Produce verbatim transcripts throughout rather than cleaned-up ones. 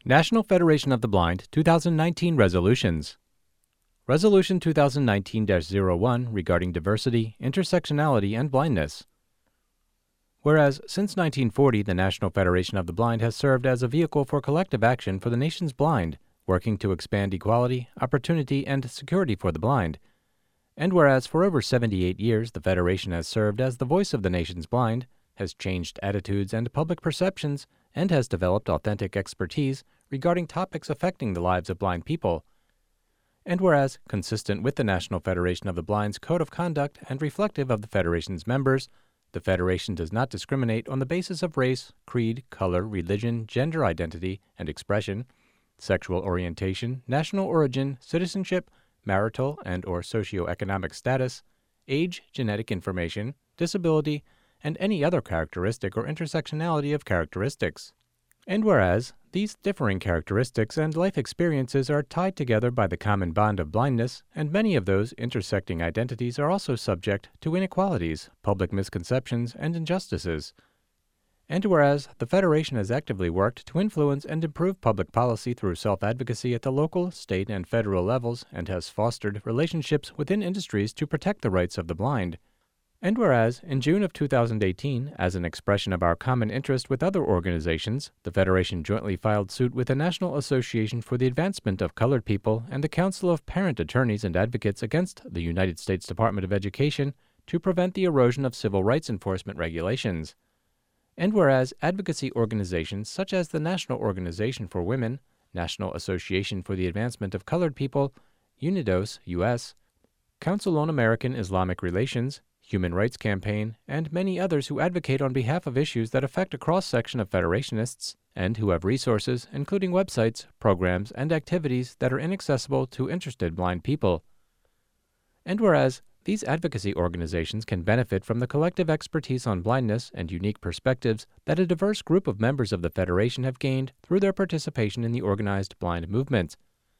National Federation of the Blind two thousand nineteen Resolutions. Resolution twenty nineteen dash zero one regarding diversity, intersectionality, and blindness. Whereas, since nineteen forty, the National Federation of the Blind has served as a vehicle for collective action for the nation's blind, working to expand equality, opportunity, and security for the blind. And whereas for over seventy-eight years the Federation has served as the voice of the nation's blind, has changed attitudes and public perceptions, and has developed authentic expertise regarding topics affecting the lives of blind people. And whereas, consistent with the National Federation of the Blind's Code of Conduct and reflective of the Federation's members, the Federation does not discriminate on the basis of race, creed, color, religion, gender identity and expression, sexual orientation, national origin, citizenship, marital and or socioeconomic status, age, genetic information, disability, and any other characteristic or intersectionality of characteristics. And whereas, these differing characteristics and life experiences are tied together by the common bond of blindness, and many of those intersecting identities are also subject to inequalities, public misconceptions, and injustices. And whereas, the Federation has actively worked to influence and improve public policy through self-advocacy at the local, state, and federal levels, and has fostered relationships within industries to protect the rights of the blind. And whereas, in June of two thousand eighteen, as an expression of our common interest with other organizations, the Federation jointly filed suit with the National Association for the Advancement of Colored People and the Council of Parent Attorneys and Advocates against the United States Department of Education to prevent the erosion of civil rights enforcement regulations. And whereas, advocacy organizations such as the National Organization for Women, National Association for the Advancement of Colored People, UNIDOS U S, Council on American Islamic Relations, Human Rights Campaign, and many others who advocate on behalf of issues that affect a cross-section of Federationists, and who have resources, including websites, programs, and activities that are inaccessible to interested blind people. And whereas, these advocacy organizations can benefit from the collective expertise on blindness and unique perspectives that a diverse group of members of the Federation have gained through their participation in the organized blind movement.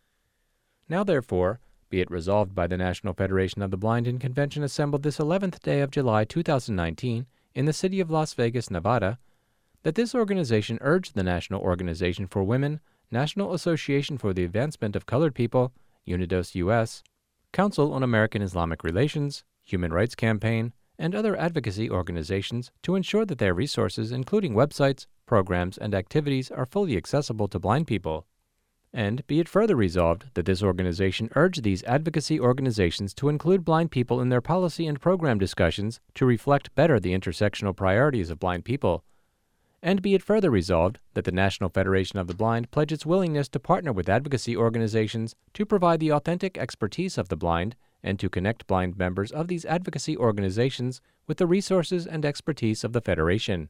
Now therefore, be it resolved by the National Federation of the Blind in convention assembled this eleventh day of July two thousand nineteen in the city of Las Vegas, Nevada, that this organization urged the National Organization for Women, National Association for the Advancement of Colored People, UNIDOS U S, Council on American Islamic Relations, Human Rights Campaign, and other advocacy organizations to ensure that their resources, including websites, programs, and activities, are fully accessible to blind people. And be it further resolved that this organization urge these advocacy organizations to include blind people in their policy and program discussions to reflect better the intersectional priorities of blind people. And be it further resolved that the National Federation of the Blind pledge its willingness to partner with advocacy organizations to provide the authentic expertise of the blind and to connect blind members of these advocacy organizations with the resources and expertise of the Federation.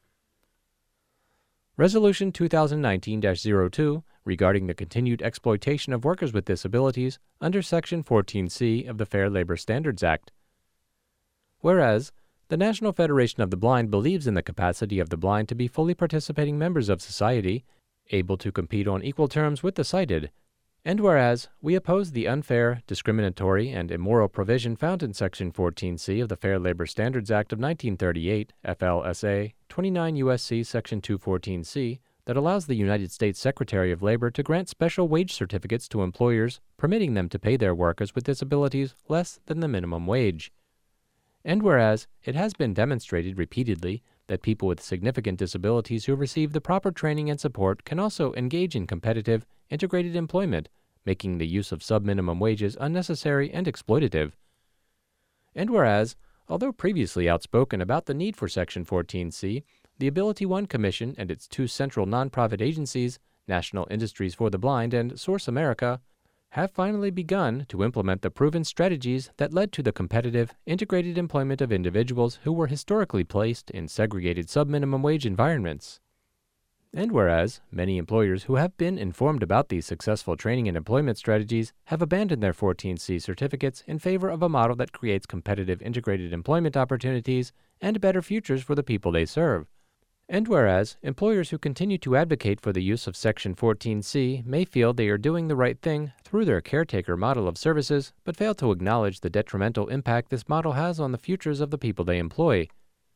Resolution twenty nineteen dash zero two regarding the continued exploitation of workers with disabilities under Section fourteen C of the Fair Labor Standards Act. Whereas, the National Federation of the Blind believes in the capacity of the blind to be fully participating members of society, able to compete on equal terms with the sighted. And whereas, we oppose the unfair, discriminatory, and immoral provision found in Section fourteen C of the Fair Labor Standards Act of nineteen thirty-eight, F L S A, twenty-nine U S C Section two fourteen C, that allows the United States Secretary of Labor to grant special wage certificates to employers, permitting them to pay their workers with disabilities less than the minimum wage. And whereas, it has been demonstrated repeatedly that people with significant disabilities who receive the proper training and support can also engage in competitive, integrated employment, making the use of sub-minimum wages unnecessary and exploitative. And whereas, although previously outspoken about the need for Section fourteen C, the AbilityOne Commission and its two central nonprofit agencies, National Industries for the Blind and Source America, have finally begun to implement the proven strategies that led to the competitive, integrated employment of individuals who were historically placed in segregated sub-minimum wage environments. And whereas, many employers who have been informed about these successful training and employment strategies have abandoned their fourteen C certificates in favor of a model that creates competitive integrated employment opportunities and better futures for the people they serve. And whereas, employers who continue to advocate for the use of Section fourteen C may feel they are doing the right thing through their caretaker model of services, but fail to acknowledge the detrimental impact this model has on the futures of the people they employ.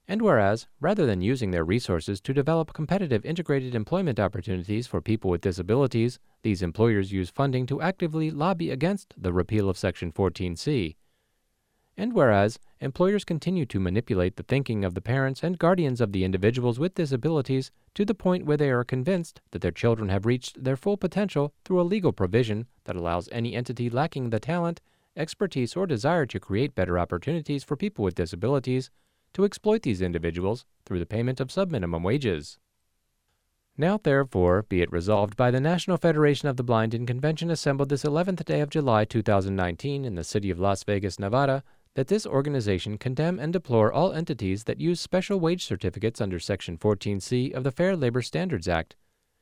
And whereas, rather than using their resources to develop competitive integrated employment opportunities for people with disabilities, these employers use funding to actively lobby against the repeal of Section fourteen C. And whereas, employers continue to manipulate the thinking of the parents and guardians of the individuals with disabilities to the point where they are convinced that their children have reached their full potential through a legal provision that allows any entity lacking the talent, expertise, or desire to create better opportunities for people with disabilities to exploit these individuals through the payment of subminimum wages. Now therefore be it resolved by the National Federation of the Blind in convention assembled this eleventh day of July two thousand nineteen in the city of Las Vegas, Nevada, that this organization condemn and deplore all entities that use special wage certificates under Section fourteen C of the Fair Labor Standards Act.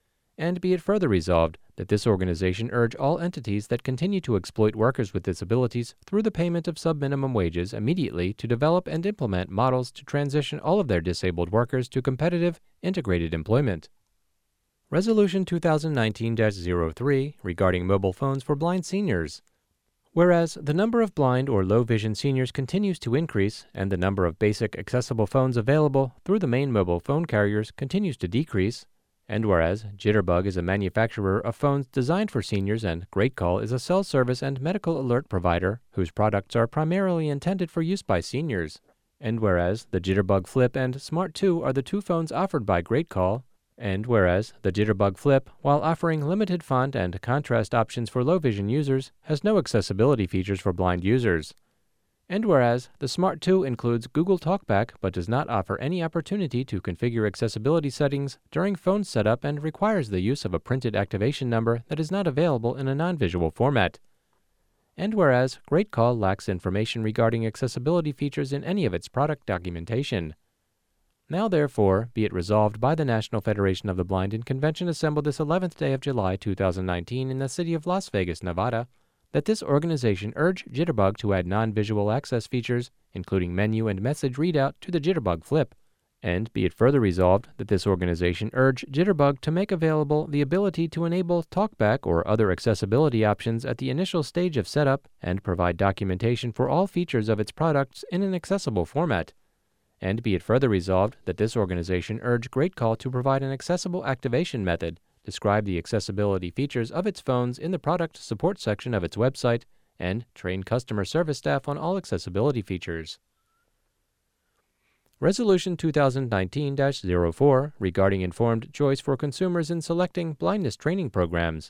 And be it further resolved that this organization urge all entities that continue to exploit workers with disabilities through the payment of subminimum wages immediately to develop and implement models to transition all of their disabled workers to competitive, integrated employment. Resolution two thousand nineteen dash zero three regarding mobile phones for blind seniors. Whereas the number of blind or low-vision seniors continues to increase and the number of basic accessible phones available through the main mobile phone carriers continues to decrease, and whereas Jitterbug is a manufacturer of phones designed for seniors and GreatCall is a cell service and medical alert provider whose products are primarily intended for use by seniors, and whereas the Jitterbug Flip and Smart two are the two phones offered by GreatCall, and whereas the Jitterbug Flip, while offering limited font and contrast options for low-vision users, has no accessibility features for blind users. And whereas the Smart two includes Google TalkBack but does not offer any opportunity to configure accessibility settings during phone setup and requires the use of a printed activation number that is not available in a non-visual format. And whereas GreatCall lacks information regarding accessibility features in any of its product documentation. Now therefore be it resolved by the National Federation of the Blind in convention assembled this eleventh day of July two thousand nineteen in the city of Las Vegas, Nevada, that this organization urge Jitterbug to add non-visual access features, including menu and message readout, to the Jitterbug Flip, and be it further resolved that this organization urge Jitterbug to make available the ability to enable TalkBack or other accessibility options at the initial stage of setup and provide documentation for all features of its products in an accessible format. And be it further resolved that this organization urge GreatCall to provide an accessible activation method, describe the accessibility features of its phones in the product support section of its website, and train customer service staff on all accessibility features. Resolution two thousand nineteen dash zero four regarding informed choice for consumers in selecting blindness training programs.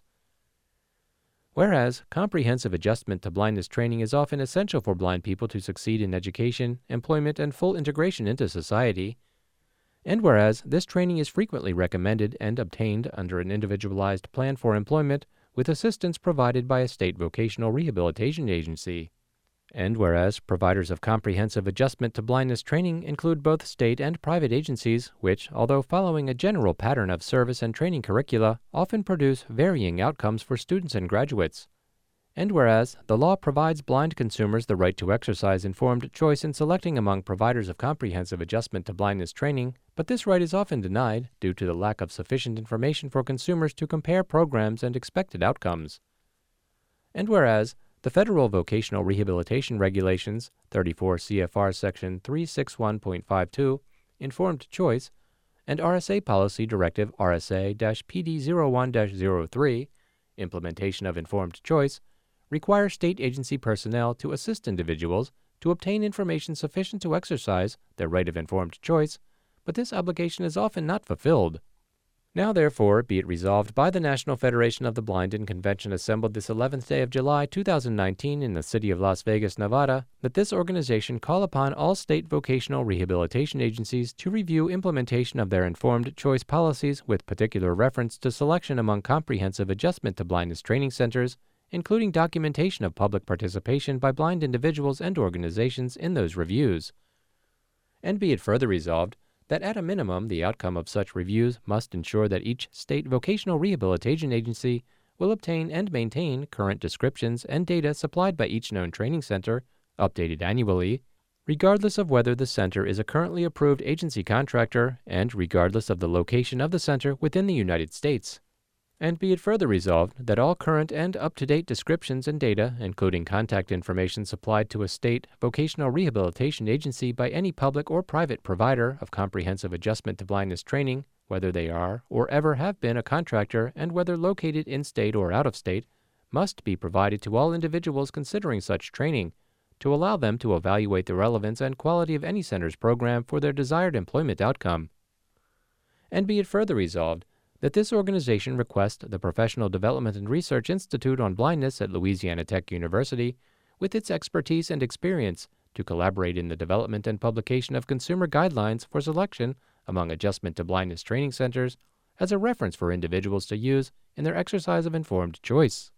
Whereas comprehensive adjustment to blindness training is often essential for blind people to succeed in education, employment, and full integration into society, and whereas this training is frequently recommended and obtained under an individualized plan for employment with assistance provided by a state vocational rehabilitation agency, and whereas providers of comprehensive adjustment to blindness training include both state and private agencies which, although following a general pattern of service and training curricula, often produce varying outcomes for students and graduates, and whereas the law provides blind consumers the right to exercise informed choice in selecting among providers of comprehensive adjustment to blindness training, but this right is often denied due to the lack of sufficient information for consumers to compare programs and expected outcomes, and whereas the Federal Vocational Rehabilitation Regulations, thirty-four C F R Section three sixty-one point five two, Informed Choice, and R S A Policy Directive R S A P D zero one dash zero three, Implementation of Informed Choice, require state agency personnel to assist individuals to obtain information sufficient to exercise their right of informed choice, but this obligation is often not fulfilled. Now therefore be it resolved by the National Federation of the Blind in convention assembled this eleventh day of July two thousand nineteen in the city of Las Vegas, Nevada, that this organization call upon all state vocational rehabilitation agencies to review implementation of their informed choice policies with particular reference to selection among comprehensive adjustment to blindness training centers, including documentation of public participation by blind individuals and organizations in those reviews. And be it further resolved that at a minimum the outcome of such reviews must ensure that each state vocational rehabilitation agency will obtain and maintain current descriptions and data supplied by each known training center, updated annually, regardless of whether the center is a currently approved agency contractor and regardless of the location of the center within the United States. And be it further resolved that all current and up-to-date descriptions and data, including contact information supplied to a state vocational rehabilitation agency by any public or private provider of comprehensive adjustment to blindness training, whether they are or ever have been a contractor and whether located in-state or out-of-state, must be provided to all individuals considering such training to allow them to evaluate the relevance and quality of any center's program for their desired employment outcome. And be it further resolved that this organization request the Professional Development and Research Institute on Blindness at Louisiana Tech University, with its expertise and experience, to collaborate in the development and publication of consumer guidelines for selection among adjustment to blindness training centers as a reference for individuals to use in their exercise of informed choice.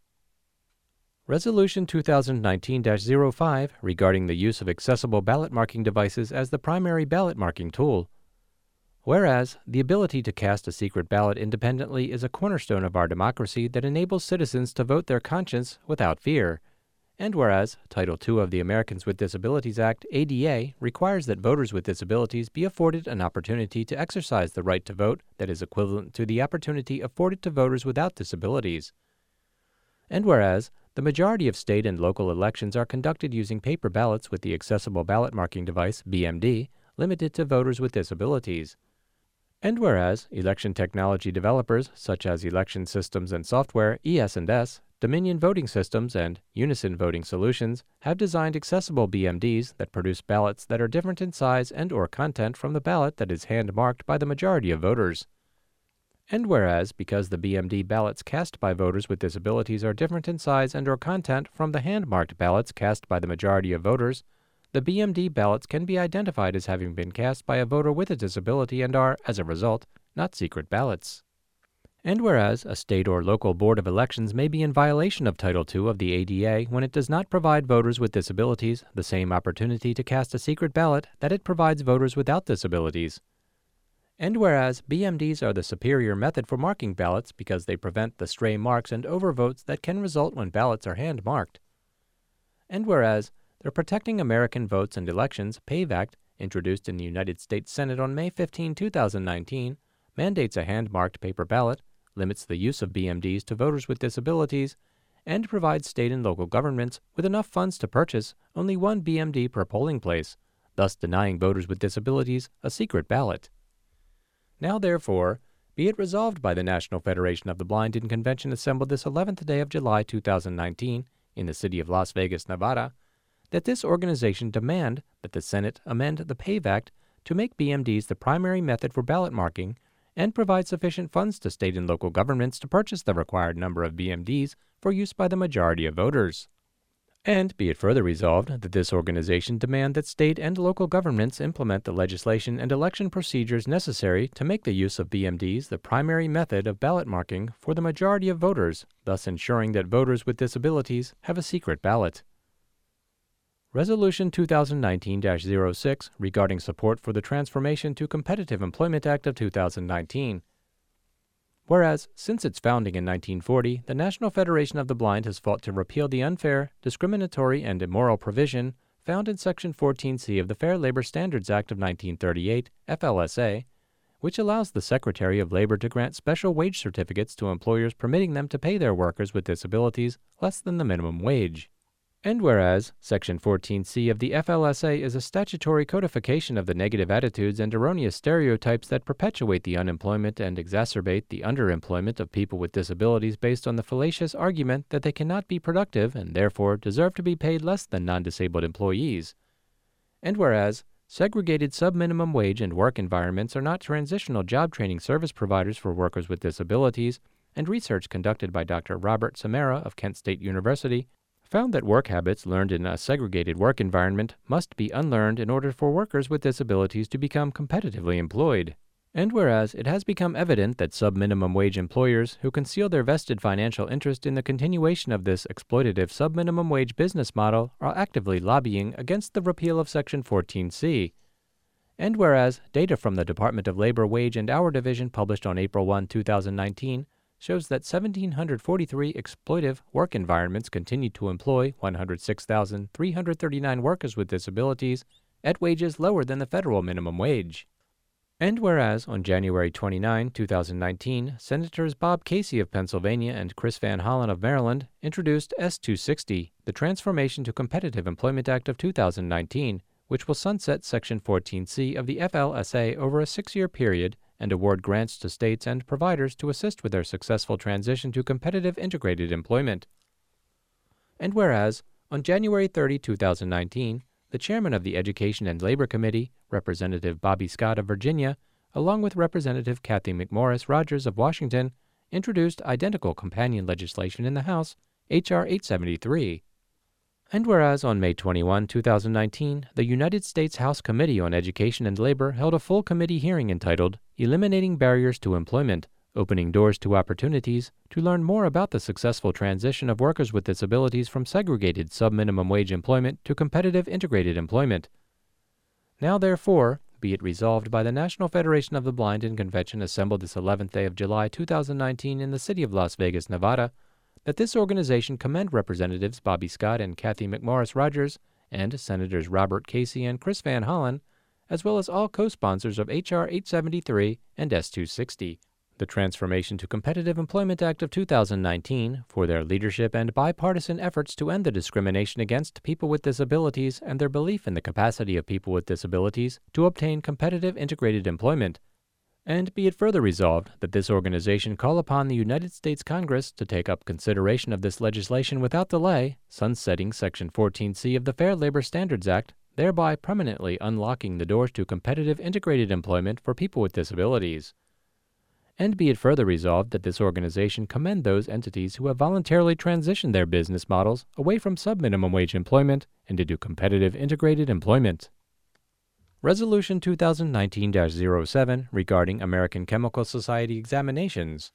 Resolution two thousand nineteen dash zero five regarding the use of accessible ballot marking devices as the primary ballot marking tool. Whereas, the ability to cast a secret ballot independently is a cornerstone of our democracy that enables citizens to vote their conscience without fear. And whereas, Title two of the Americans with Disabilities Act, A D A, requires that voters with disabilities be afforded an opportunity to exercise the right to vote that is equivalent to the opportunity afforded to voters without disabilities. And whereas, the majority of state and local elections are conducted using paper ballots with the accessible ballot marking device, B M D, limited to voters with disabilities. And whereas election technology developers such as Election Systems and Software, E S and S, Dominion Voting Systems, and Unison Voting Solutions have designed accessible B M Ds that produce ballots that are different in size and or content from the ballot that is hand-marked by the majority of voters. And whereas, because the B M D ballots cast by voters with disabilities are different in size and or content from the hand-marked ballots cast by the majority of voters, the B M D ballots can be identified as having been cast by a voter with a disability and are, as a result, not secret ballots. And whereas a state or local board of elections may be in violation of Title two of the A D A when it does not provide voters with disabilities the same opportunity to cast a secret ballot that it provides voters without disabilities. And whereas B M Ds are the superior method for marking ballots because they prevent the stray marks and overvotes that can result when ballots are hand-marked. And whereas the Protecting American Votes and Elections PAVE Act, introduced in the United States Senate on May fifteenth, two thousand nineteen, mandates a hand-marked paper ballot, limits the use of B M Ds to voters with disabilities, and provides state and local governments with enough funds to purchase only one B M D per polling place, thus denying voters with disabilities a secret ballot. Now, therefore, be it resolved by the National Federation of the Blind in convention assembled this eleventh day of July two thousand nineteen in the city of Las Vegas, Nevada, that this organization demand that the Senate amend the PAVE Act to make B M Ds the primary method for ballot marking and provide sufficient funds to state and local governments to purchase the required number of B M Ds for use by the majority of voters. And be it further resolved that this organization demand that state and local governments implement the legislation and election procedures necessary to make the use of B M Ds the primary method of ballot marking for the majority of voters, thus ensuring that voters with disabilities have a secret ballot. Resolution two thousand nineteen dash zero six regarding support for the Transformation to Competitive Employment Act of two thousand nineteen. Whereas, since its founding in nineteen forty, the National Federation of the Blind has fought to repeal the unfair, discriminatory, and immoral provision found in Section fourteen C of the Fair Labor Standards Act of nineteen thirty-eight, F L S A, which allows the Secretary of Labor to grant special wage certificates to employers permitting them to pay their workers with disabilities less than the minimum wage. And whereas Section fourteen C of the F L S A is a statutory codification of the negative attitudes and erroneous stereotypes that perpetuate the unemployment and exacerbate the underemployment of people with disabilities based on the fallacious argument that they cannot be productive and therefore deserve to be paid less than non-disabled employees. And whereas segregated sub-minimum wage and work environments are not transitional job training service providers for workers with disabilities, and research conducted by Doctor Robert Samara of Kent State University found that work habits learned in a segregated work environment must be unlearned in order for workers with disabilities to become competitively employed. And whereas it has become evident that sub-minimum wage employers who conceal their vested financial interest in the continuation of this exploitative sub-minimum wage business model are actively lobbying against the repeal of Section fourteen C. And whereas data from the Department of Labor Wage and Hour Division published on April first, two thousand nineteen shows that one thousand seven hundred forty-three exploitive work environments continue to employ one hundred six thousand three hundred thirty-nine workers with disabilities at wages lower than the federal minimum wage. And whereas on January twenty-ninth, two thousand nineteen, Senators Bob Casey of Pennsylvania and Chris Van Hollen of Maryland introduced S two sixty, the Transformation to Competitive Employment Act of two thousand nineteen, which will sunset Section fourteen C of the F L S A over a six-year period and award grants to states and providers to assist with their successful transition to competitive integrated employment. And whereas, on January thirtieth, two thousand nineteen, the chairman of the Education and Labor Committee, Representative Bobby Scott of Virginia, along with Representative Cathy McMorris Rodgers of Washington, introduced identical companion legislation in the House, H R eight seventy-three. And whereas on May twenty-first, two thousand nineteen, the United States House Committee on Education and Labor held a full committee hearing entitled Eliminating Barriers to Employment, Opening Doors to Opportunities, to learn more about the successful transition of workers with disabilities from segregated sub-minimum wage employment to competitive integrated employment. Now therefore, be it resolved by the National Federation of the Blind in convention assembled this eleventh day of July two thousand nineteen in the city of Las Vegas, Nevada, that this organization commend Representatives Bobby Scott and Cathy McMorris Rodgers and Senators Robert Casey and Chris Van Hollen, as well as all co-sponsors of H R eight seventy-three and S two sixty, the Transformation to Competitive Employment Act of two thousand nineteen, for their leadership and bipartisan efforts to end the discrimination against people with disabilities and their belief in the capacity of people with disabilities to obtain competitive integrated employment. And be it further resolved that this organization call upon the United States Congress to take up consideration of this legislation without delay, sunsetting Section fourteen C of the Fair Labor Standards Act, thereby permanently unlocking the doors to competitive integrated employment for people with disabilities. And be it further resolved that this organization commend those entities who have voluntarily transitioned their business models away from sub-minimum wage employment and into competitive integrated employment. Resolution two thousand nineteen dash zero seven regarding American Chemical Society examinations.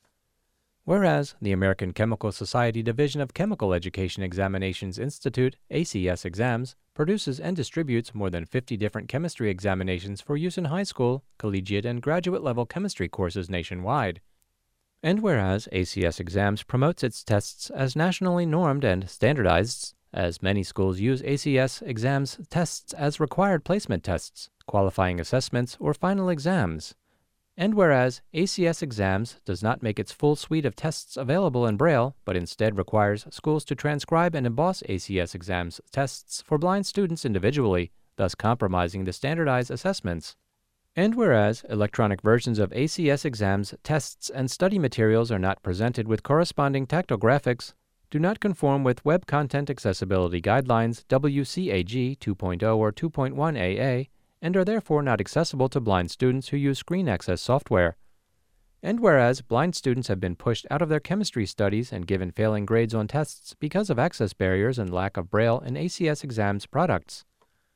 Whereas the American Chemical Society Division of Chemical Education Examinations Institute, A C S Exams, produces and distributes more than fifty different chemistry examinations for use in high school, collegiate, and graduate-level chemistry courses nationwide. And whereas A C S Exams promotes its tests as nationally normed and standardized, as many schools use A C S Exams tests as required placement tests, qualifying assessments, or final exams. And whereas A C S Exams does not make its full suite of tests available in Braille, but instead requires schools to transcribe and emboss A C S Exams tests for blind students individually, thus compromising the standardized assessments. And whereas electronic versions of A C S Exams tests and study materials are not presented with corresponding tactile graphics, do not conform with Web Content Accessibility Guidelines W C A G two point oh or two point one A A, and are therefore not accessible to blind students who use screen access software. And whereas blind students have been pushed out of their chemistry studies and given failing grades on tests because of access barriers and lack of Braille and A C S Exams products.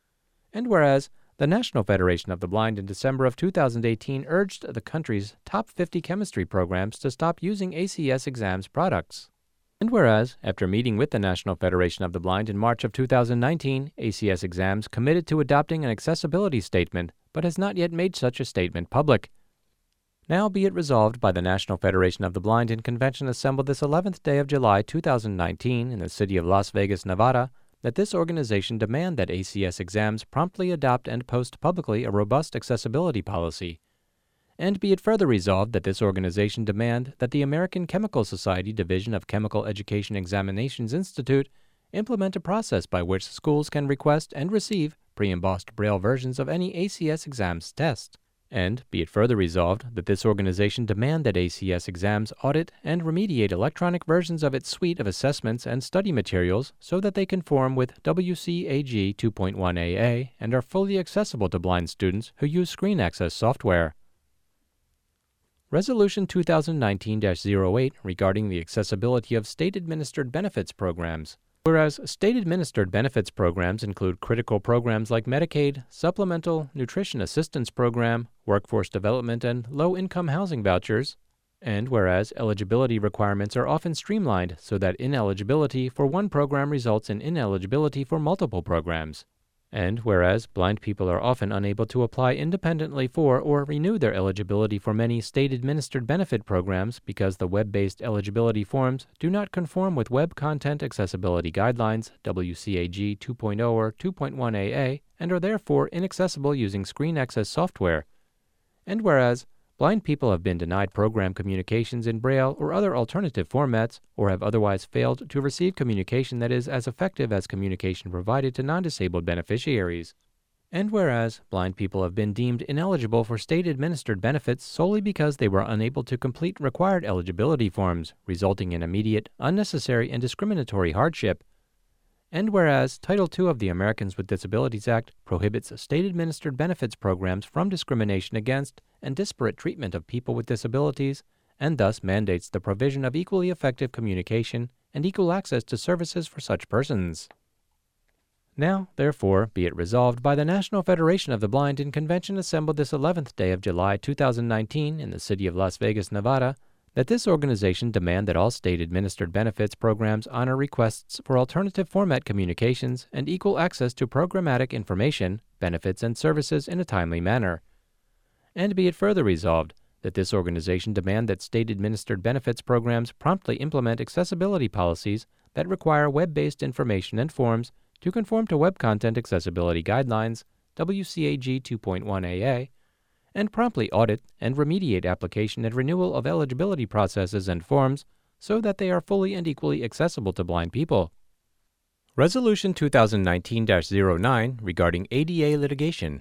And whereas the National Federation of the Blind in December of two thousand eighteen urged the country's top fifty chemistry programs to stop using A C S Exams products. And whereas, after meeting with the National Federation of the Blind in March of two thousand nineteen, A C S Exams committed to adopting an accessibility statement, but has not yet made such a statement public. Now be it resolved by the National Federation of the Blind in convention assembled this eleventh day of July two thousand nineteen in the city of Las Vegas, Nevada, that this organization demand that A C S Exams promptly adopt and post publicly a robust accessibility policy. And be it further resolved that this organization demand that the American Chemical Society Division of Chemical Education Examinations Institute implement a process by which schools can request and receive pre-embossed Braille versions of any A C S Exams test. And be it further resolved that this organization demand that A C S Exams audit and remediate electronic versions of its suite of assessments and study materials so that they conform with W C A G two point one A A and are fully accessible to blind students who use screen access software. Resolution two thousand nineteen dash zero eight regarding the accessibility of state-administered benefits programs. Whereas state-administered benefits programs include critical programs like Medicaid, Supplemental Nutrition Assistance Program, Workforce Development, and Low-Income Housing Vouchers, and whereas eligibility requirements are often streamlined so that ineligibility for one program results in ineligibility for multiple programs. And whereas blind people are often unable to apply independently for or renew their eligibility for many state-administered benefit programs because the web-based eligibility forms do not conform with Web Content Accessibility Guidelines W C A G two point oh or two point one A A and are therefore inaccessible using screen access software. And whereas blind people have been denied program communications in Braille or other alternative formats, or have otherwise failed to receive communication that is as effective as communication provided to non-disabled beneficiaries. And whereas blind people have been deemed ineligible for state-administered benefits solely because they were unable to complete required eligibility forms, resulting in immediate, unnecessary, and discriminatory hardship. And whereas Title two of the Americans with Disabilities Act prohibits state-administered benefits programs from discrimination against and disparate treatment of people with disabilities, and thus mandates the provision of equally effective communication and equal access to services for such persons. Now, therefore, be it resolved by the National Federation of the Blind in convention assembled this eleventh day of July two thousand nineteen in the city of Las Vegas, Nevada, that this organization demand that all state-administered benefits programs honor requests for alternative format communications and equal access to programmatic information, benefits, and services in a timely manner. And be it further resolved that this organization demand that state-administered benefits programs promptly implement accessibility policies that require web-based information and forms to conform to Web Content Accessibility Guidelines, W C A G two point one A A, and promptly audit and remediate application and renewal of eligibility processes and forms so that they are fully and equally accessible to blind people. Resolution two thousand nineteen dash zero nine regarding A D A litigation.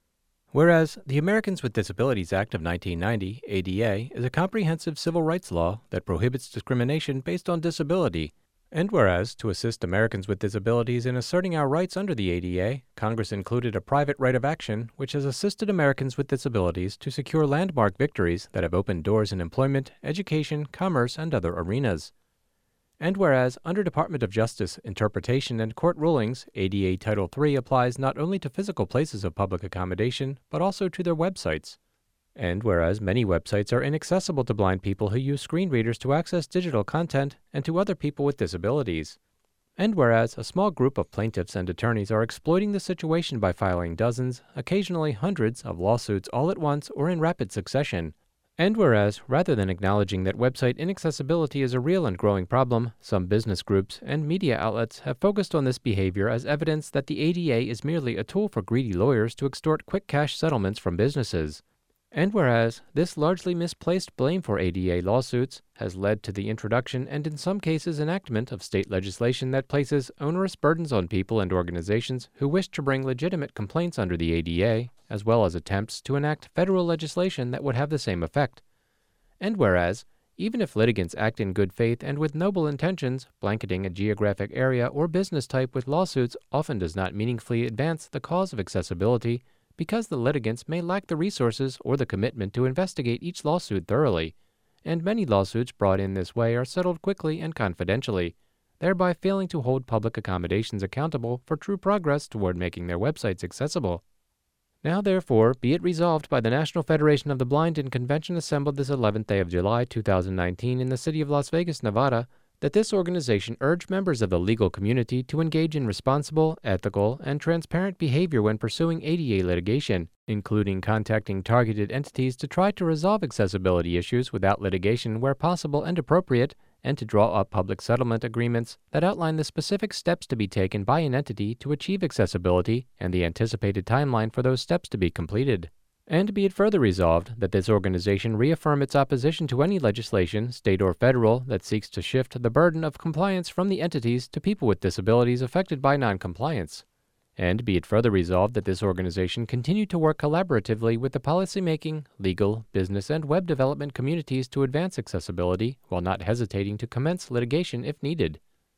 Whereas the Americans with Disabilities Act of nineteen ninety, A D A, is a comprehensive civil rights law that prohibits discrimination based on disability. And whereas, to assist Americans with disabilities in asserting our rights under the A D A, Congress included a private right of action which has assisted Americans with disabilities to secure landmark victories that have opened doors in employment, education, commerce, and other arenas. And whereas, under Department of Justice interpretation and court rulings, A D A Title three applies not only to physical places of public accommodation, but also to their websites. And whereas many websites are inaccessible to blind people who use screen readers to access digital content and to other people with disabilities. And whereas a small group of plaintiffs and attorneys are exploiting the situation by filing dozens, occasionally hundreds, of lawsuits all at once or in rapid succession. And whereas, rather than acknowledging that website inaccessibility is a real and growing problem, some business groups and media outlets have focused on this behavior as evidence that the A D A is merely a tool for greedy lawyers to extort quick cash settlements from businesses. And whereas this largely misplaced blame for A D A lawsuits has led to the introduction and in some cases enactment of state legislation that places onerous burdens on people and organizations who wish to bring legitimate complaints under the A D A, as well as attempts to enact federal legislation that would have the same effect. And whereas, even if litigants act in good faith and with noble intentions, blanketing a geographic area or business type with lawsuits often does not meaningfully advance the cause of accessibility, because the litigants may lack the resources or the commitment to investigate each lawsuit thoroughly, and many lawsuits brought in this way are settled quickly and confidentially, thereby failing to hold public accommodations accountable for true progress toward making their websites accessible. Now therefore, be it resolved by the National Federation of the Blind in convention assembled this eleventh day of July two thousand nineteen in the city of Las Vegas, Nevada, that this organization urge members of the legal community to engage in responsible, ethical, and transparent behavior when pursuing A D A litigation, including contacting targeted entities to try to resolve accessibility issues without litigation where possible and appropriate, and to draw up public settlement agreements that outline the specific steps to be taken by an entity to achieve accessibility and the anticipated timeline for those steps to be completed. And be it further resolved that this organization reaffirm its opposition to any legislation, state or federal, that seeks to shift the burden of compliance from the entities to people with disabilities affected by noncompliance. And be it further resolved that this organization continue to work collaboratively with the policymaking, legal, business, and web development communities to advance accessibility while not hesitating to commence litigation if needed.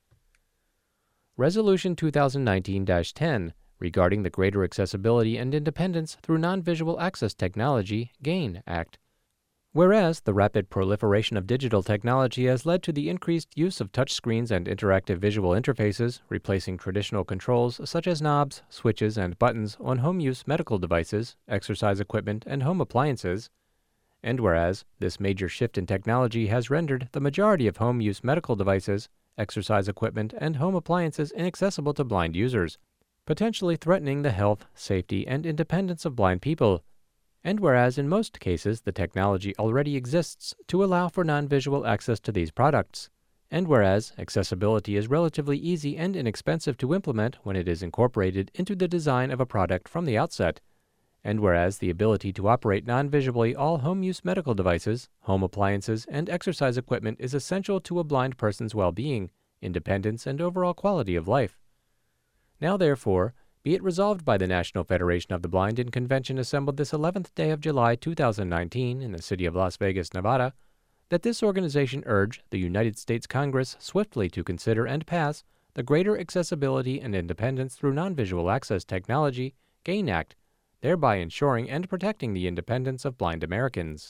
Resolution two thousand nineteen dash ten regarding the Greater Accessibility and Independence Through Non-Visual Access Technology, GAIN Act. Whereas the rapid proliferation of digital technology has led to the increased use of touchscreens and interactive visual interfaces, replacing traditional controls such as knobs, switches, and buttons on home-use medical devices, exercise equipment, and home appliances, and whereas this major shift in technology has rendered the majority of home-use medical devices, exercise equipment, and home appliances inaccessible to blind users, potentially threatening the health, safety, and independence of blind people. And whereas in most cases the technology already exists to allow for non-visual access to these products, and whereas accessibility is relatively easy and inexpensive to implement when it is incorporated into the design of a product from the outset, And whereas the ability to operate non-visually all home-use medical devices, home appliances, and exercise equipment is essential to a blind person's well-being, independence, and overall quality of life. Now therefore, be it resolved by the National Federation of the Blind in convention assembled this eleventh day of July two thousand nineteen in the city of Las Vegas, Nevada, that this organization urge the United States Congress swiftly to consider and pass the Greater Accessibility and Independence Through Non-Visual Access Technology, GAIN Act, thereby ensuring and protecting the independence of blind Americans.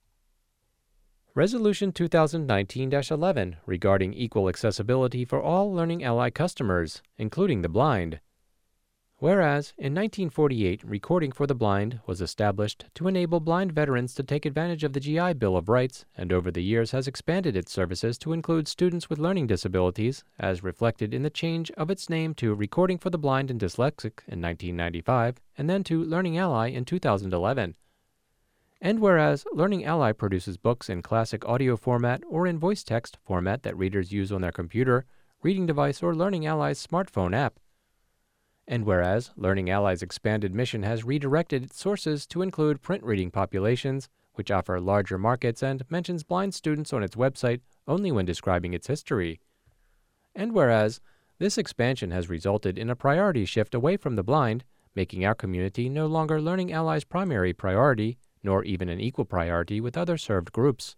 Resolution two thousand nineteen dash eleven regarding equal accessibility for all Learning Ally customers, including the blind. Whereas, in nineteen forty-eight, Recording for the Blind was established to enable blind veterans to take advantage of the G I Bill of Rights, and over the years has expanded its services to include students with learning disabilities, as reflected in the change of its name to Recording for the Blind and Dyslexic in nineteen ninety-five, and then to Learning Ally in two thousand eleven. And whereas Learning Ally produces books in classic audio format or in voice text format that readers use on their computer, reading device, or Learning Ally's smartphone app. And whereas Learning Ally's expanded mission has redirected its sources to include print reading populations, which offer larger markets, and mentions blind students on its website only when describing its history. And whereas this expansion has resulted in a priority shift away from the blind, making our community no longer Learning Ally's primary priority, nor even an equal priority with other served groups.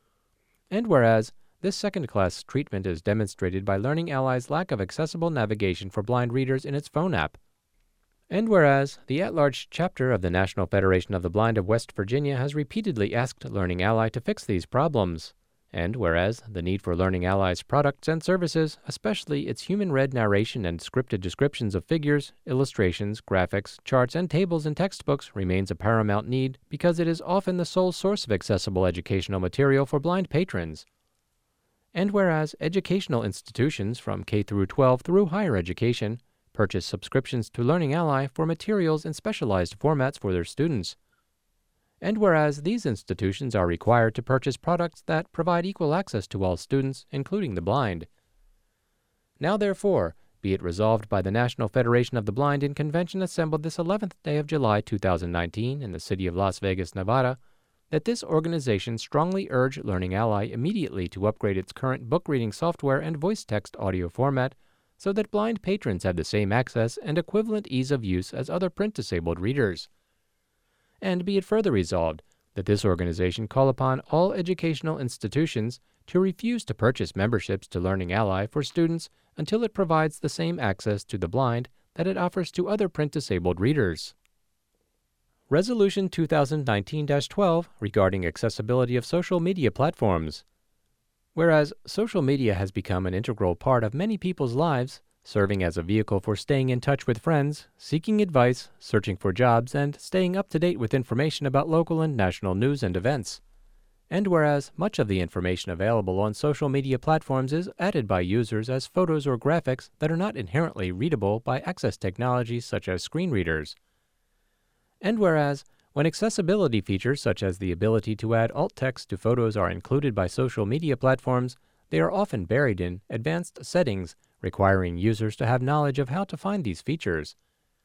And whereas this second-class treatment is demonstrated by Learning Ally's lack of accessible navigation for blind readers in its phone app. And whereas the at-large chapter of the National Federation of the Blind of West Virginia has repeatedly asked Learning Ally to fix these problems. And whereas the need for Learning Ally's products and services, especially its human-read narration and scripted descriptions of figures, illustrations, graphics, charts, and tables in textbooks remains a paramount need because it is often the sole source of accessible educational material for blind patrons. And whereas educational institutions from K through twelve through higher education purchase subscriptions to Learning Ally for materials in specialized formats for their students. And whereas these institutions are required to purchase products that provide equal access to all students, including the blind. Now therefore, be it resolved by the National Federation of the Blind in convention assembled this eleventh day of July two thousand nineteen in the city of Las Vegas, Nevada, that this organization strongly urge Learning Ally immediately to upgrade its current book reading software and voice text audio format so that blind patrons have the same access and equivalent ease of use as other print-disabled readers. And be it further resolved that this organization call upon all educational institutions to refuse to purchase memberships to Learning Ally for students until it provides the same access to the blind that it offers to other print-disabled readers. Resolution two thousand nineteen dash twelve regarding accessibility of social media platforms. Whereas social media has become an integral part of many people's lives, serving as a vehicle for staying in touch with friends, seeking advice, searching for jobs, and staying up to date with information about local and national news and events. And whereas much of the information available on social media platforms is added by users as photos or graphics that are not inherently readable by access technologies such as screen readers. And whereas, when accessibility features such as the ability to add alt text to photos are included by social media platforms, they are often buried in advanced settings, requiring users to have knowledge of how to find these features.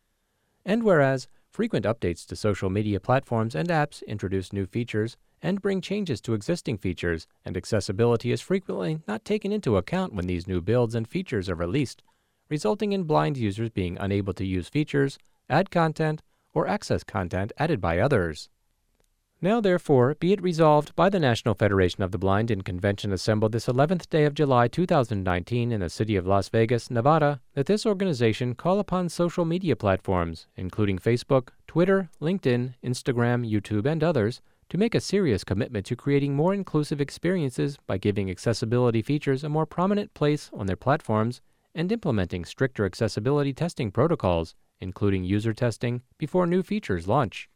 And whereas, frequent updates to social media platforms and apps introduce new features and bring changes to existing features, and accessibility is frequently not taken into account when these new builds and features are released, resulting in blind users being unable to use features, add content, or access content added by others. Now therefore, be it resolved by the National Federation of the Blind in convention assembled this eleventh day of July two thousand nineteen in the city of Las Vegas, Nevada, that this organization call upon social media platforms, including Facebook, Twitter, LinkedIn, Instagram, YouTube, and others, to make a serious commitment to creating more inclusive experiences by giving accessibility features a more prominent place on their platforms and implementing stricter accessibility testing protocols, including user testing, before new features launch.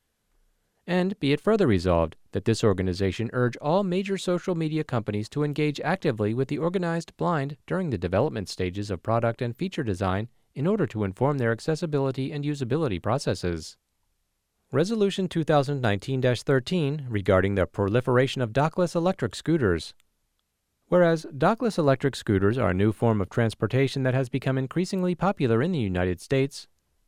And be it further resolved that this organization urge all major social media companies to engage actively with the organized blind during the development stages of product and feature design in order to inform their accessibility and usability processes. Resolution two thousand nineteen dash thirteen regarding the proliferation of dockless electric scooters. Whereas dockless electric scooters are a new form of transportation that has become increasingly popular in the United States,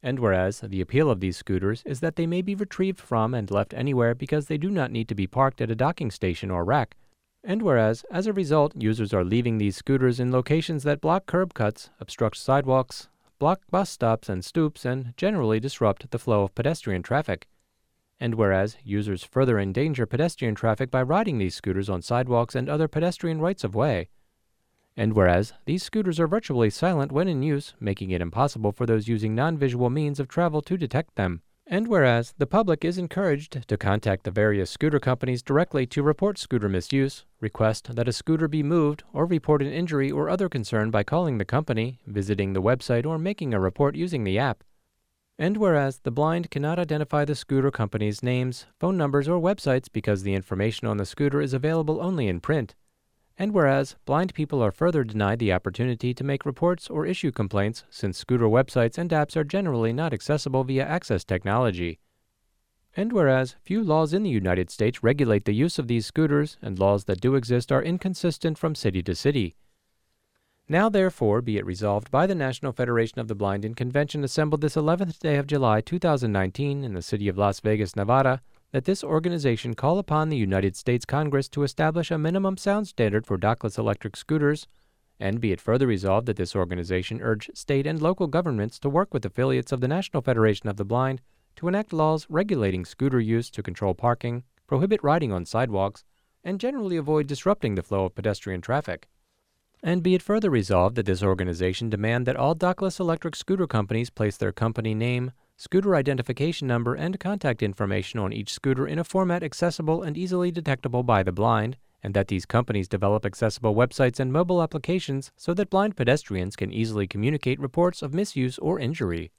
And whereas the appeal of these scooters is that they may be retrieved from and left anywhere because they do not need to be parked at a docking station or rack. And whereas, as a result, users are leaving these scooters in locations that block curb cuts, obstruct sidewalks, block bus stops and stoops, and generally disrupt the flow of pedestrian traffic. And whereas users further endanger pedestrian traffic by riding these scooters on sidewalks and other pedestrian rights-of-way. And whereas these scooters are virtually silent when in use, making it impossible for those using non-visual means of travel to detect them. And whereas the public is encouraged to contact the various scooter companies directly to report scooter misuse, request that a scooter be moved, or report an injury or other concern by calling the company, visiting the website, or making a report using the app. And whereas the blind cannot identify the scooter companies' names, phone numbers, or websites because the information on the scooter is available only in print. And whereas blind people are further denied the opportunity to make reports or issue complaints since scooter websites and apps are generally not accessible via access technology. And whereas few laws in the United States regulate the use of these scooters, and laws that do exist are inconsistent from city to city. Now therefore be it resolved by the National Federation of the Blind in convention assembled this eleventh day of July two thousand nineteen in the city of Las Vegas, Nevada, that this organization call upon the United States Congress to establish a minimum sound standard for dockless electric scooters, and be it further resolved that this organization urge state and local governments to work with affiliates of the National Federation of the Blind to enact laws regulating scooter use to control parking, prohibit riding on sidewalks, and generally avoid disrupting the flow of pedestrian traffic. And be it further resolved that this organization demand that all dockless electric scooter companies place their company name, scooter identification number, and contact information on each scooter in a format accessible and easily detectable by the blind, and that these companies develop accessible websites and mobile applications so that blind pedestrians can easily communicate reports of misuse or injury.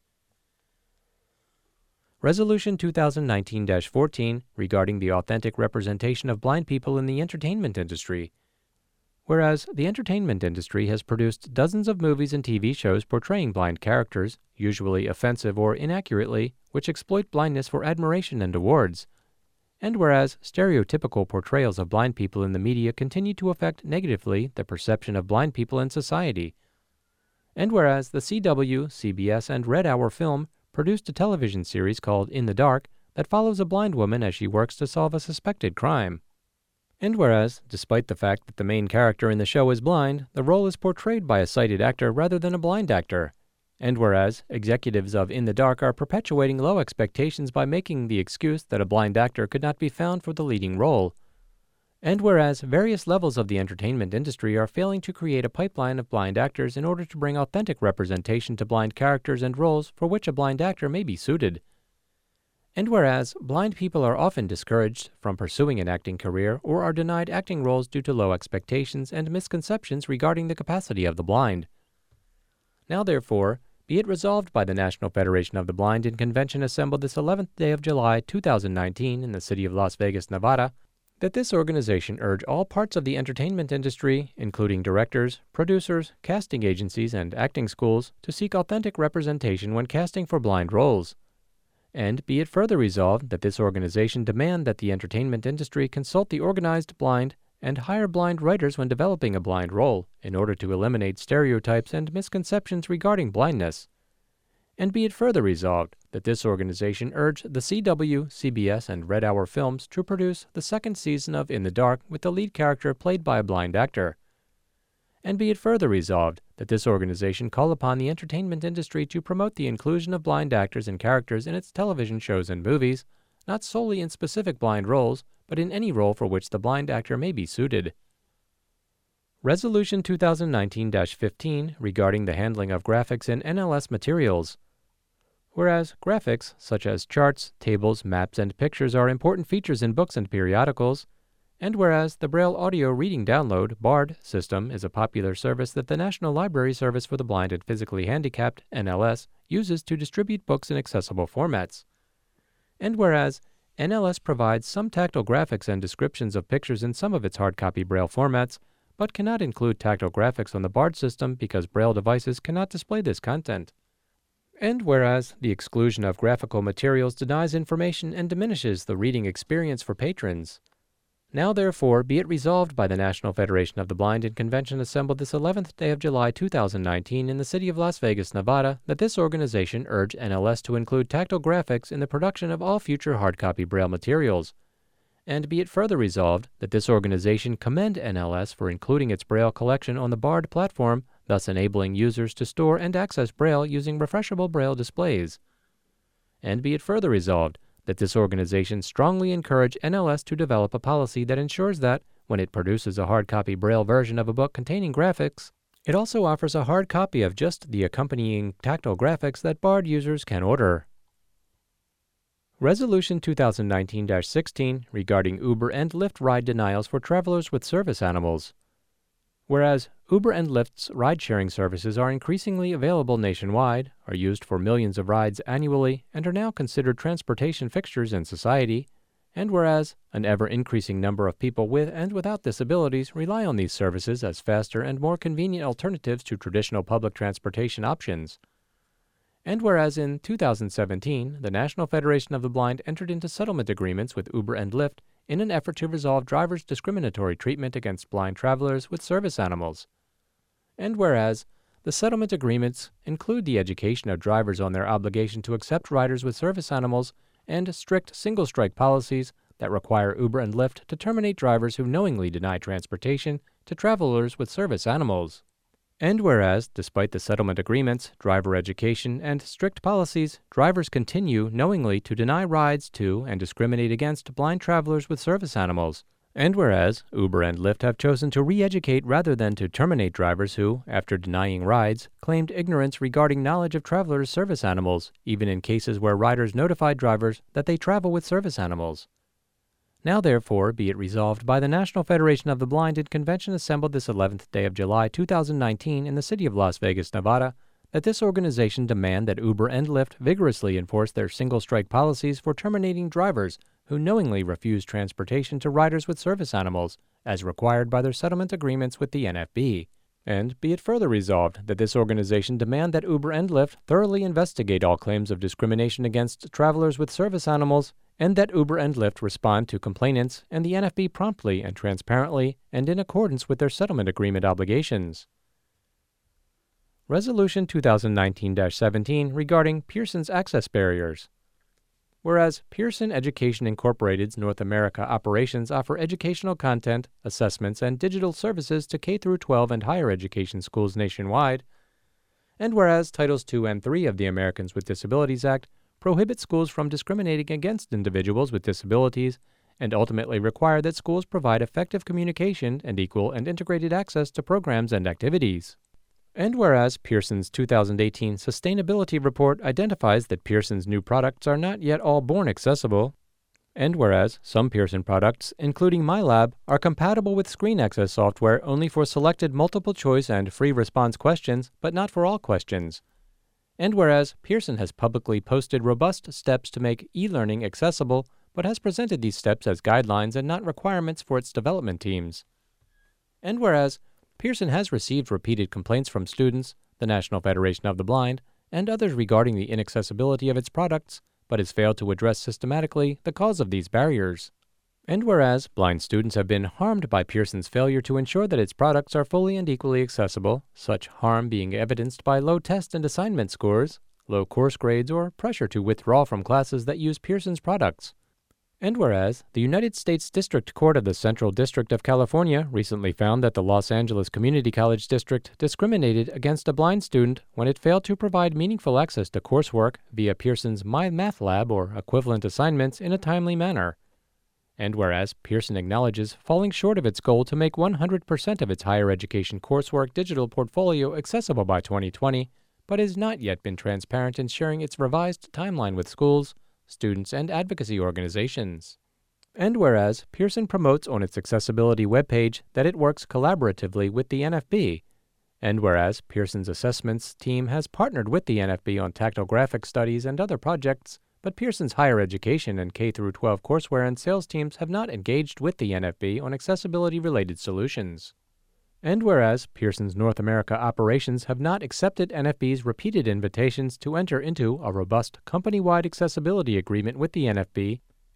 Resolution two thousand nineteen dash fourteen regarding the authentic representation of blind people in the entertainment industry. Whereas the entertainment industry has produced dozens of movies and T V shows portraying blind characters, usually offensive or inaccurately, which exploit blindness for admiration and awards. And whereas stereotypical portrayals of blind people in the media continue to affect negatively the perception of blind people in society. And whereas the C W, C B S, and Red Hour Film produced a television series called In the Dark that follows a blind woman as she works to solve a suspected crime. And whereas, despite the fact that the main character in the show is blind, the role is portrayed by a sighted actor rather than a blind actor. And whereas, executives of In the Dark are perpetuating low expectations by making the excuse that a blind actor could not be found for the leading role. And whereas, various levels of the entertainment industry are failing to create a pipeline of blind actors in order to bring authentic representation to blind characters and roles for which a blind actor may be suited. And whereas blind people are often discouraged from pursuing an acting career or are denied acting roles due to low expectations and misconceptions regarding the capacity of the blind. Now therefore, be it resolved by the National Federation of the Blind in convention assembled this eleventh day of July two thousand nineteen in the city of Las Vegas, Nevada, that this organization urge all parts of the entertainment industry, including directors, producers, casting agencies, and acting schools, to seek authentic representation when casting for blind roles. And be it further resolved that this organization demand that the entertainment industry consult the organized blind and hire blind writers when developing a blind role, in order to eliminate stereotypes and misconceptions regarding blindness. And be it further resolved that this organization urge the C W, C B S, and Red Hour Films to produce the second season of In the Dark with the lead character played by a blind actor. And be it further resolved that this organization call upon the entertainment industry to promote the inclusion of blind actors and characters in its television shows and movies, not solely in specific blind roles, but in any role for which the blind actor may be suited. Resolution two thousand nineteen dash fifteen regarding the handling of graphics in N L S materials. Whereas graphics, such as charts, tables, maps, and pictures are important features in books and periodicals, and whereas the Braille Audio Reading Download (BARD) system is a popular service that the National Library Service for the Blind and Physically Handicapped (N L S) uses to distribute books in accessible formats. And whereas N L S provides some tactile graphics and descriptions of pictures in some of its hard copy Braille formats, but cannot include tactile graphics on the BARD system because Braille devices cannot display this content. And whereas the exclusion of graphical materials denies information and diminishes the reading experience for patrons. Now therefore be it resolved by the National Federation of the Blind in convention assembled this eleventh day of July two thousand nineteen in the city of Las Vegas, Nevada, that this organization urge N L S to include tactile graphics in the production of all future hardcopy Braille materials. And be it further resolved that this organization commend N L S for including its Braille collection on the BARD platform, thus enabling users to store and access Braille using refreshable Braille displays. And be it further resolved that this organization strongly encourage N L S to develop a policy that ensures that, when it produces a hard copy Braille version of a book containing graphics, it also offers a hard copy of just the accompanying tactile graphics that BARD users can order. Resolution two thousand nineteen dash sixteen regarding Uber and Lyft ride denials for travelers with service animals. Whereas Uber and Lyft's ride-sharing services are increasingly available nationwide, are used for millions of rides annually, and are now considered transportation fixtures in society, and whereas an ever-increasing number of people with and without disabilities rely on these services as faster and more convenient alternatives to traditional public transportation options, and whereas in two thousand seventeen, the National Federation of the Blind entered into settlement agreements with Uber and Lyft in an effort to resolve drivers' discriminatory treatment against blind travelers with service animals. And whereas the settlement agreements include the education of drivers on their obligation to accept riders with service animals and strict single-strike policies that require Uber and Lyft to terminate drivers who knowingly deny transportation to travelers with service animals. And whereas, despite the settlement agreements, driver education, and strict policies, drivers continue knowingly to deny rides to and discriminate against blind travelers with service animals. And whereas, Uber and Lyft have chosen to re-educate rather than to terminate drivers who, after denying rides, claimed ignorance regarding knowledge of travelers' service animals, even in cases where riders notified drivers that they travel with service animals. Now therefore be it resolved by the National Federation of the Blind in convention assembled this eleventh day of July two thousand nineteen in the city of Las Vegas, Nevada, that this organization demand that Uber and Lyft vigorously enforce their single-strike policies for terminating drivers who knowingly refuse transportation to riders with service animals, as required by their settlement agreements with the N F B. And be it further resolved that this organization demand that Uber and Lyft thoroughly investigate all claims of discrimination against travelers with service animals, and that Uber and Lyft respond to complainants and the N F B promptly and transparently and in accordance with their settlement agreement obligations. Resolution two thousand nineteen dash seventeen regarding Pearson's access barriers. Whereas Pearson Education Incorporated's North America operations offer educational content, assessments, and digital services to K through twelve and higher education schools nationwide, and whereas Titles two and three of the Americans with Disabilities Act prohibit schools from discriminating against individuals with disabilities and ultimately require that schools provide effective communication and equal and integrated access to programs and activities. And whereas Pearson's two thousand eighteen Sustainability Report identifies that Pearson's new products are not yet all born accessible, and whereas some Pearson products, including MyLab, are compatible with screen access software only for selected multiple-choice and free response questions, but not for all questions, and whereas Pearson has publicly posted robust steps to make e-learning accessible, but has presented these steps as guidelines and not requirements for its development teams, and whereas Pearson has received repeated complaints from students, the National Federation of the Blind, and others regarding the inaccessibility of its products, but has failed to address systematically the cause of these barriers. And whereas blind students have been harmed by Pearson's failure to ensure that its products are fully and equally accessible, such harm being evidenced by low test and assignment scores, low course grades, or pressure to withdraw from classes that use Pearson's products. And whereas the United States District Court of the Central District of California recently found that the Los Angeles Community College District discriminated against a blind student when it failed to provide meaningful access to coursework via Pearson's MyMathLab or equivalent assignments in a timely manner. And whereas Pearson acknowledges falling short of its goal to make one hundred percent of its higher education coursework digital portfolio accessible by twenty twenty, but has not yet been transparent in sharing its revised timeline with schools, students, and advocacy organizations. And whereas Pearson promotes on its accessibility webpage that it works collaboratively with the N F B, and whereas Pearson's assessments team has partnered with the N F B on tactile graphic studies and other projects, but Pearson's higher education and K through twelve courseware and sales teams have not engaged with the N F B on accessibility-related solutions. And whereas Pearson's North America operations have not accepted N F B's repeated invitations to enter into a robust company-wide accessibility agreement with the N F B,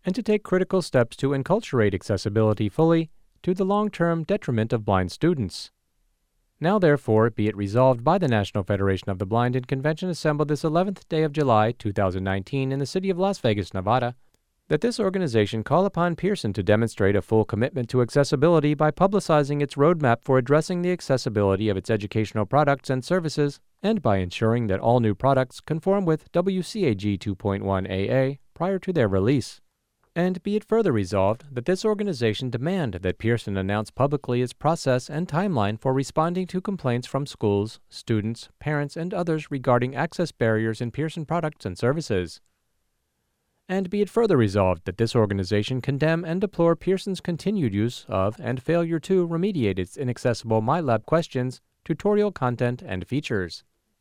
and to take critical steps to enculturate accessibility fully to the long-term detriment of blind students. Now therefore be it resolved by the National Federation of the Blind in convention assembled this eleventh day of July two thousand nineteen in the city of Las Vegas, Nevada, that this organization call upon Pearson to demonstrate a full commitment to accessibility by publicizing its roadmap for addressing the accessibility of its educational products and services, and by ensuring that all new products conform with W C A G two point one A A prior to their release. And be it further resolved that this organization demand that Pearson announce publicly its process and timeline for responding to complaints from schools, students, parents, and others regarding access barriers in Pearson products and services. And be it further resolved that this organization condemn and deplore Pearson's continued use of and failure to remediate its inaccessible MyLab questions, tutorial content, and features.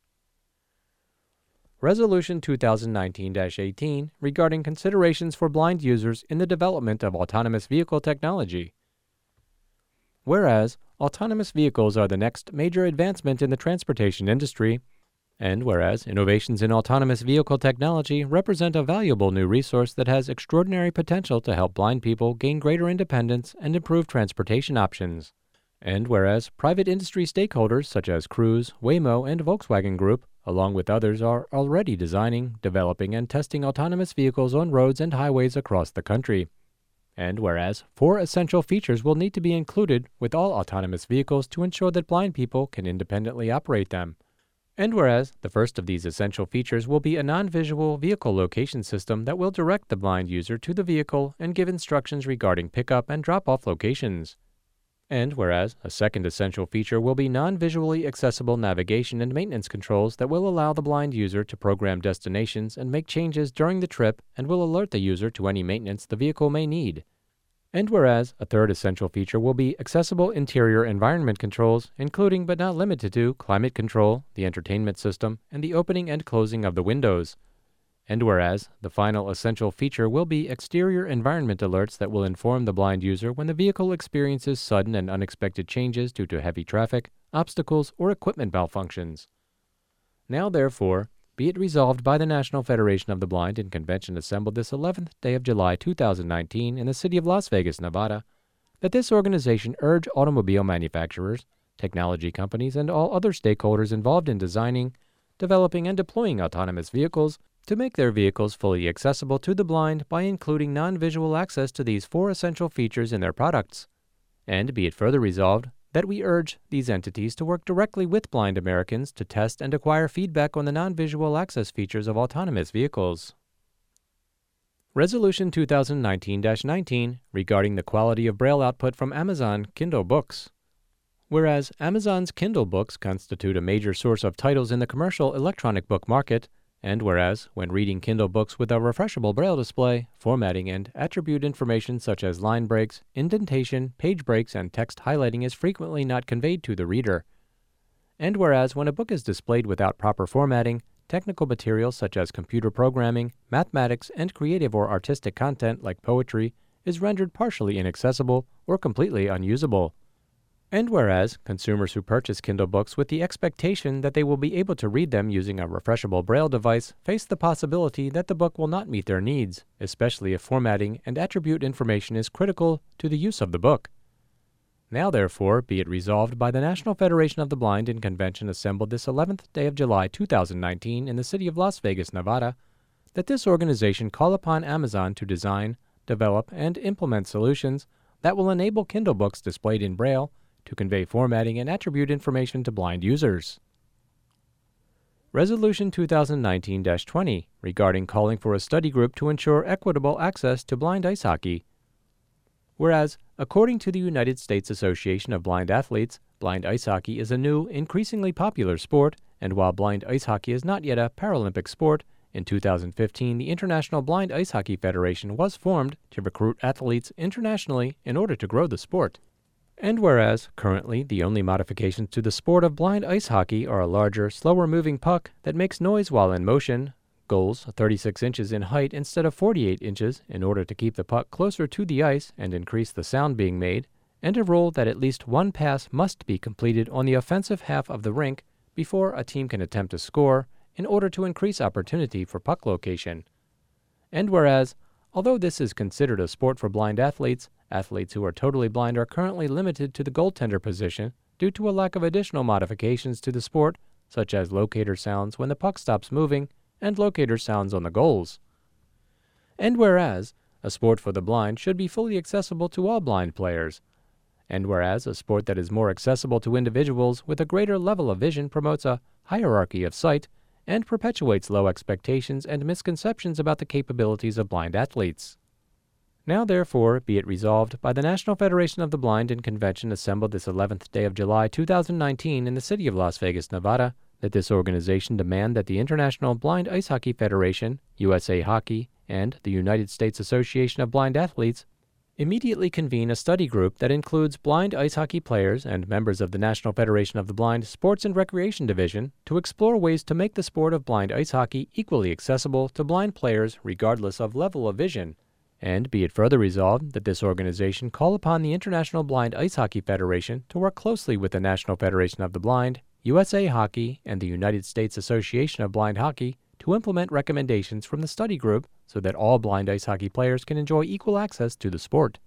Resolution two thousand nineteen dash eighteen regarding considerations for blind users in the development of autonomous vehicle technology. Whereas, autonomous vehicles are the next major advancement in the transportation industry, and whereas innovations in autonomous vehicle technology represent a valuable new resource that has extraordinary potential to help blind people gain greater independence and improve transportation options, and whereas private industry stakeholders such as Cruise, Waymo, and Volkswagen Group, along with others, are already designing, developing, and testing autonomous vehicles on roads and highways across the country, and whereas four essential features will need to be included with all autonomous vehicles to ensure that blind people can independently operate them. And whereas the first of these essential features will be a non-visual vehicle location system that will direct the blind user to the vehicle and give instructions regarding pickup and drop-off locations. And whereas a second essential feature will be non-visually accessible navigation and maintenance controls that will allow the blind user to program destinations and make changes during the trip and will alert the user to any maintenance the vehicle may need. And whereas a third essential feature will be accessible interior environment controls, including but not limited to climate control, the entertainment system, and the opening and closing of the windows. And whereas the final essential feature will be exterior environment alerts that will inform the blind user when the vehicle experiences sudden and unexpected changes due to heavy traffic, obstacles, or equipment malfunctions. Now therefore, be it resolved by the National Federation of the Blind in convention assembled this eleventh day of July two thousand nineteen in the city of Las Vegas, Nevada, that this organization urge automobile manufacturers, technology companies, and all other stakeholders involved in designing, developing, and deploying autonomous vehicles to make their vehicles fully accessible to the blind by including non-visual access to these four essential features in their products. And be it further resolved that we urge these entities to work directly with blind Americans to test and acquire feedback on the non-visual access features of autonomous vehicles. Resolution two thousand nineteen dash nineteen regarding the quality of Braille output from Amazon Kindle books. Whereas Amazon's Kindle books constitute a major source of titles in the commercial electronic book market, and whereas, when reading Kindle books with a refreshable Braille display, formatting and attribute information such as line breaks, indentation, page breaks, and text highlighting is frequently not conveyed to the reader. And whereas, when a book is displayed without proper formatting, technical materials such as computer programming, mathematics, and creative or artistic content like poetry is rendered partially inaccessible or completely unusable. And whereas consumers who purchase Kindle books with the expectation that they will be able to read them using a refreshable Braille device face the possibility that the book will not meet their needs, especially if formatting and attribute information is critical to the use of the book. Now therefore be it resolved by the National Federation of the Blind in convention assembled this eleventh day of July two thousand nineteen in the city of Las Vegas, Nevada, that this organization call upon Amazon to design, develop, and implement solutions that will enable Kindle books displayed in Braille to convey formatting and attribute information to blind users. Resolution two thousand nineteen dash twenty regarding calling for a study group to ensure equitable access to blind ice hockey. Whereas, according to the United States Association of Blind Athletes, blind ice hockey is a new, increasingly popular sport, and while blind ice hockey is not yet a Paralympic sport, in two thousand fifteen the International Blind Ice Hockey Federation was formed to recruit athletes internationally in order to grow the sport. And whereas, currently, the only modifications to the sport of blind ice hockey are a larger, slower-moving puck that makes noise while in motion, goals thirty-six inches in height instead of forty-eight inches in order to keep the puck closer to the ice and increase the sound being made, and a rule that at least one pass must be completed on the offensive half of the rink before a team can attempt to score in order to increase opportunity for puck location. And whereas, Although this is considered a sport for blind athletes, athletes who are totally blind are currently limited to the goaltender position due to a lack of additional modifications to the sport, such as locator sounds when the puck stops moving and locator sounds on the goals. And whereas a sport for the blind should be fully accessible to all blind players, and whereas a sport that is more accessible to individuals with a greater level of vision promotes a hierarchy of sight and perpetuates low expectations and misconceptions about the capabilities of blind athletes. Now therefore be it resolved by the National Federation of the Blind in convention assembled this eleventh day of July two thousand nineteen in the city of Las Vegas, Nevada, that this organization demand that the International Blind Ice Hockey Federation, U S A Hockey, and the United States Association of Blind Athletes immediately convene a study group that includes blind ice hockey players and members of the National Federation of the Blind Sports and Recreation Division to explore ways to make the sport of blind ice hockey equally accessible to blind players regardless of level of vision. And be it further resolved that this organization call upon the International Blind Ice Hockey Federation to work closely with the National Federation of the Blind, U S A Hockey, and the United States Association of Blind Hockey to implement recommendations from the study group so that all blind ice hockey players can enjoy equal access to the sport.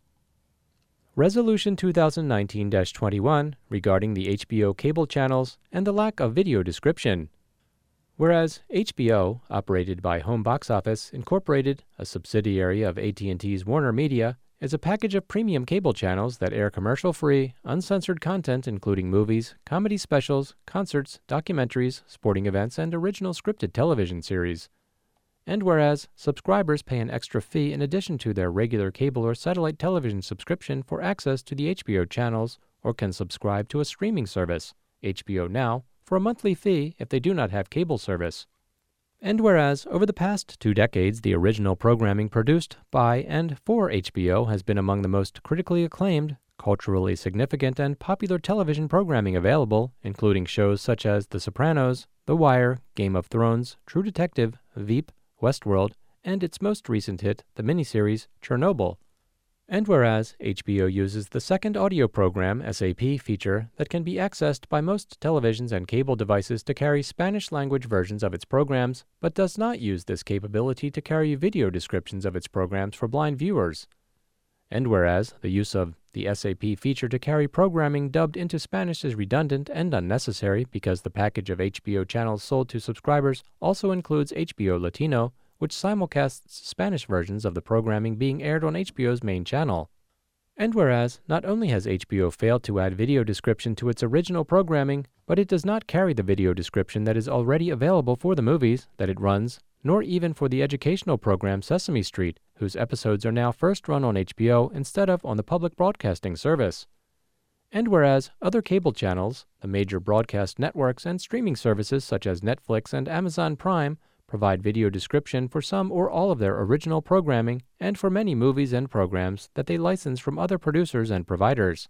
Resolution two thousand nineteen dash twenty-one regarding the H B O cable channels and the lack of video description. Whereas H B O, operated by Home Box Office Incorporated, a subsidiary of A T and T's Warner Media, is a package of premium cable channels that air commercial-free, uncensored content including movies, comedy specials, concerts, documentaries, sporting events, and original scripted television series. And whereas subscribers pay an extra fee in addition to their regular cable or satellite television subscription for access to the H B O channels or can subscribe to a streaming service, H B O Now, for a monthly fee if they do not have cable service. And whereas, over the past two decades, the original programming produced by and for H B O has been among the most critically acclaimed, culturally significant, and popular television programming available, including shows such as The Sopranos, The Wire, Game of Thrones, True Detective, Veep, Westworld, and its most recent hit, the miniseries Chernobyl. And whereas H B O uses the second audio program S A P feature that can be accessed by most televisions and cable devices to carry Spanish-language versions of its programs, but does not use this capability to carry video descriptions of its programs for blind viewers. And whereas the use of the S A P feature to carry programming dubbed into Spanish is redundant and unnecessary because the package of H B O channels sold to subscribers also includes H B O Latino, which simulcasts Spanish versions of the programming being aired on H B O's main channel. And whereas not only has H B O failed to add video description to its original programming, but it does not carry the video description that is already available for the movies that it runs, nor even for the educational program Sesame Street, whose episodes are now first run on H B O instead of on the public broadcasting service. And whereas other cable channels, the major broadcast networks, and streaming services such as Netflix and Amazon Prime provide video description for some or all of their original programming and for many movies and programs that they license from other producers and providers.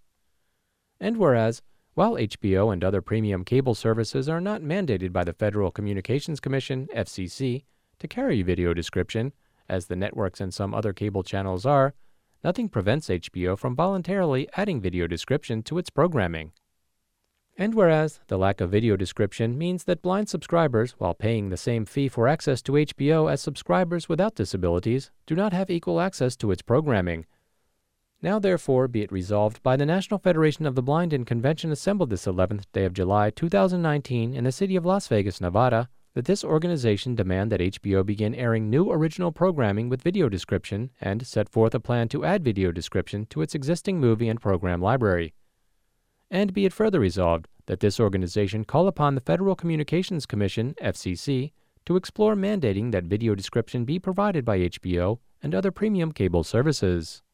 And whereas, while H B O and other premium cable services are not mandated by the Federal Communications Commission, F C C, to carry video description, as the networks and some other cable channels are, nothing prevents H B O from voluntarily adding video description to its programming. And whereas the lack of video description means that blind subscribers, while paying the same fee for access to H B O as subscribers without disabilities, do not have equal access to its programming. Now therefore be it resolved by the National Federation of the Blind in convention assembled this eleventh day of July two thousand nineteen in the city of Las Vegas, Nevada, that this organization demand that H B O begin airing new original programming with video description and set forth a plan to add video description to its existing movie and program library. And be it further resolved that this organization call upon the Federal Communications Commission, F C C, to explore mandating that video description be provided by H B O and other premium cable services.